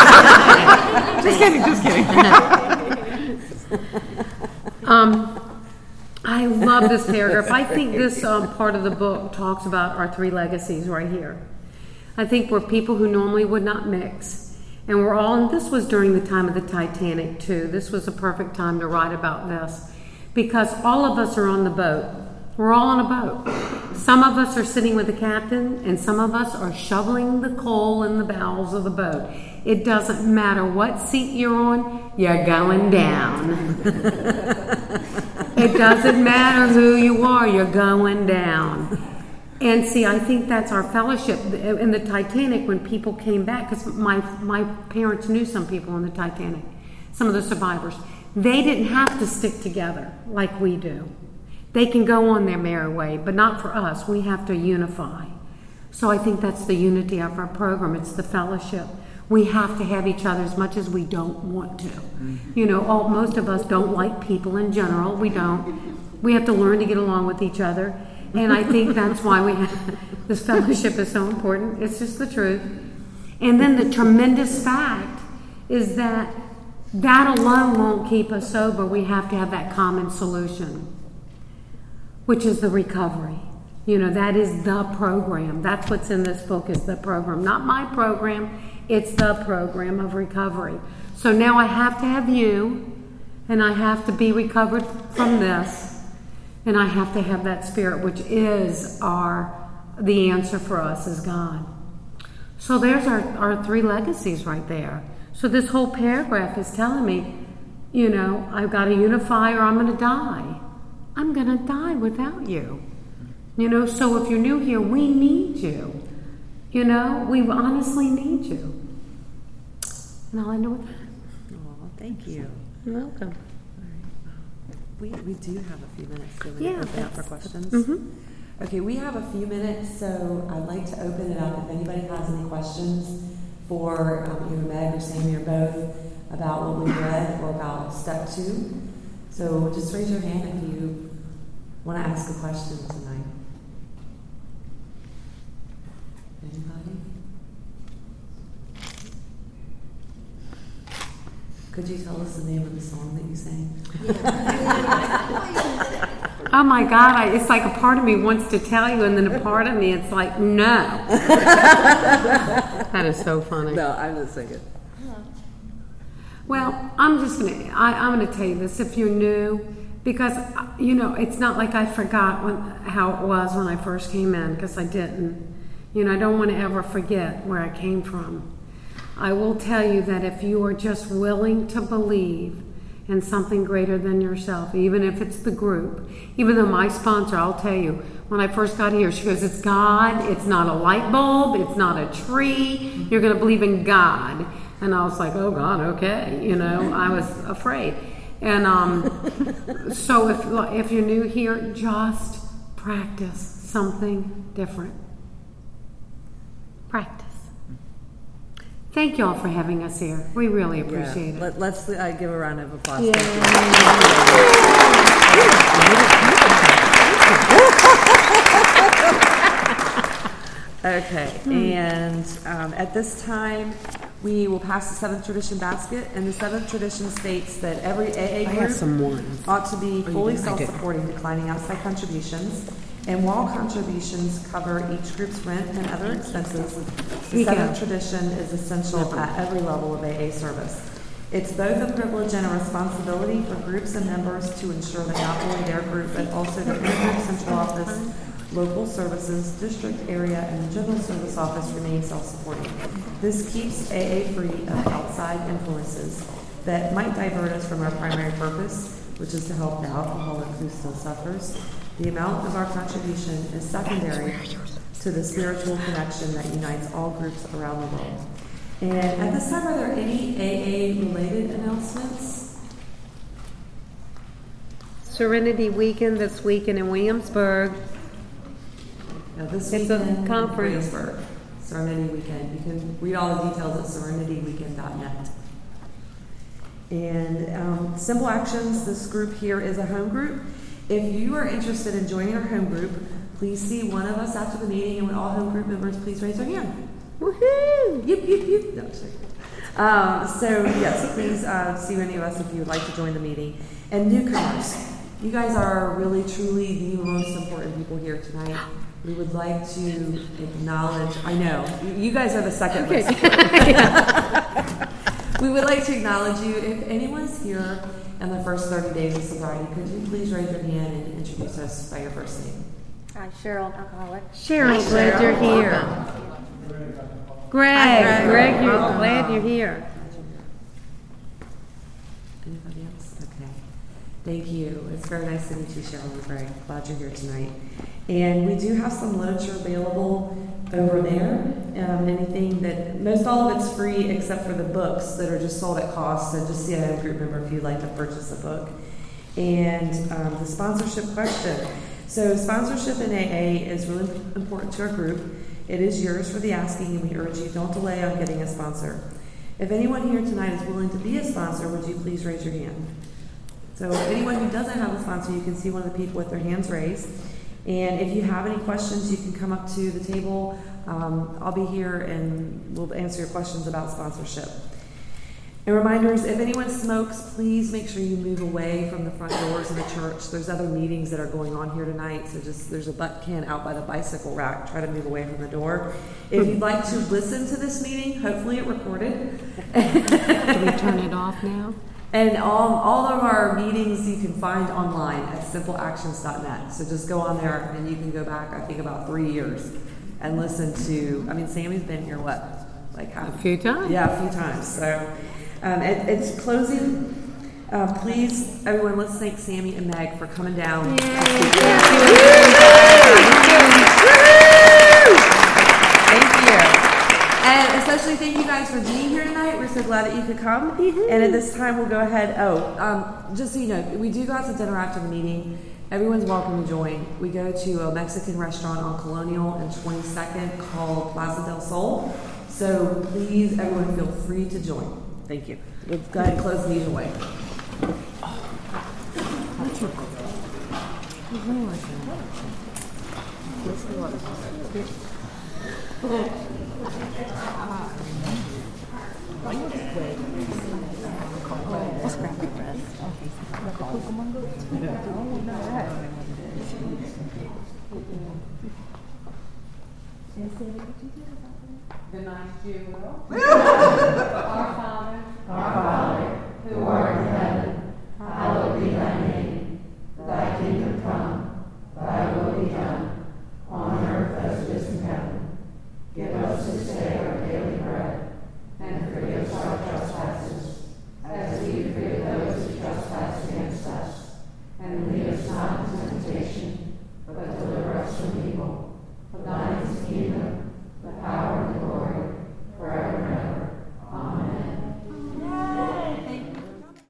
just kidding. I love this paragraph. I think this part of the book talks about our 3 legacies right here. I think we're people who normally would not mix. And we're all, and this was during the time of the Titanic too. This was a perfect time to write about this. Because all of us are on the boat. We're all on a boat. Some of us are sitting with the captain, and some of us are shoveling the coal in the bowels of the boat. It doesn't matter what seat you're on, you're going down. It doesn't matter who you are, you're going down. And see, I think that's our fellowship. In the Titanic, when people came back, because my parents knew some people in the Titanic, some of the survivors, they didn't have to stick together like we do. They can go on their merry way, but not for us. We have to unify. So I think that's the unity of our program. It's the fellowship. We have to have each other as much as we don't want to. Most of us don't like people in general. We don't. We have to learn to get along with each other. And I think that's why we have this fellowship is so important. It's just the truth. And then the tremendous fact is that alone won't keep us sober. We have to have that common solution, which is the recovery. That is the program. That's what's in this book is the program. Not my program. It's the program of recovery. So now I have to have you, and I have to be recovered from this, and I have to have that spirit, which is the answer for us is God. So there's our 3 legacies right there. So this whole paragraph is telling me, I've got to unify or I'm going to die. I'm going to die without you. So if you're new here, we need you. We honestly need you. And I'll end with that. Oh, thank you. You're welcome. We do have a few minutes to open up for questions. Mm-hmm. Okay, we have a few minutes, so I'd like to open it up if anybody has any questions for either Meg or Sammy or both about what we read or about step 2. So just raise your hand if you want to ask a question tonight. Anybody? Could you tell us the name of the song that you sang? Oh my God, it's like a part of me wants to tell you, and then a part of me, it's like, no. That is so funny. No, I'm going to sing it. Well, I'm going to tell you this if you're new, because, it's not like I forgot how it was when I first came in, because I didn't. I don't want to ever forget where I came from. I will tell you that if you are just willing to believe in something greater than yourself, even if it's the group, even though my sponsor, I'll tell you, when I first got here, she goes, it's God, it's not a light bulb, it's not a tree, you're going to believe in God. And I was like, oh God, okay, I was afraid. And so if you're new here, just practice something different. Practice. Thank you all for having us here. We really appreciate it. Let's give a round of applause. Yeah. Okay, and at this time, we will pass the 7th tradition basket, and the 7th tradition states that every AA group ought to be fully self-supporting, declining outside contributions. And while contributions cover each group's rent and other expenses, the 7th tradition is essential at every level of AA service. It's both a privilege and a responsibility for groups and members to ensure that not only their group, but also the intergroup central office, local services, district area, and the general service office remain self-supporting. This keeps AA free of outside influences that might divert us from our primary purpose, which is to help the alcoholic who still suffers. The amount of our contribution is secondary to the spiritual connection that unites all groups around the world. And at this time, are there any AA-related announcements? Serenity Weekend this weekend in Williamsburg. Now this It's weekend a conference. in Williamsburg. Serenity Weekend. You can read all the details at serenityweekend.net. And simple actions, this group here is a home group. If you are interested in joining our home group, please see one of us after the meeting, and would all home group members please raise their hand. Woohoo! Yip, yip, yip. No, so yes, please see any of us if you would like to join the meeting. And newcomers, you guys are really, truly the most important people here tonight. We would like to acknowledge, I know, you guys are the second list. We would like to acknowledge you. If anyone's here in the first 30 days of sobriety, could you please raise your hand and introduce us by your first name? Hi, Cheryl, alcoholic. Cheryl, glad you're here. Greg, you're glad you're here. Anybody else? Okay. Thank you. It's very nice to meet you, Cheryl. We're very glad you're here tonight. And we do have some literature available over there. Anything that, most all of it's free except for the books that are just sold at cost. So just see a group member if you'd like to purchase a book. And the sponsorship question. So sponsorship in AA is really important to our group. It is yours for the asking, and we urge you don't delay on getting a sponsor. If anyone here tonight is willing to be a sponsor, would you please raise your hand? So anyone who doesn't have a sponsor, you can see one of the people with their hands raised. And if you have any questions, you can come up to the table. I'll be here and we'll answer your questions about sponsorship. And reminders, if anyone smokes, please make sure you move away from the front doors in the church. There's other meetings that are going on here tonight, so just there's a butt can out by the bicycle rack. Try to move away from the door. If you'd like to listen to this meeting, hopefully it recorded. Can we turn it off now? And all of our meetings you can find online at simpleactions.net. So just go on there and you can go back, I think, about 3 years and listen to, I mean, Sammy's been here, what? Like how? A few times. Yeah, a few times. So it's closing. Please, everyone, let's thank Sammy and Meg for coming down. Thank you. And especially thank you guys for being here tonight. We're so glad that you could come. And at this time, we'll go ahead. Just so you know, we do go out to dinner after the meeting. Everyone's welcome to join. We go to a Mexican restaurant on Colonial and 22nd called Plaza del Sol. So please, everyone, feel free to join. Thank you. We'll go ahead and close the meeting away. Good night to you, Will. Our Father, who art in heaven,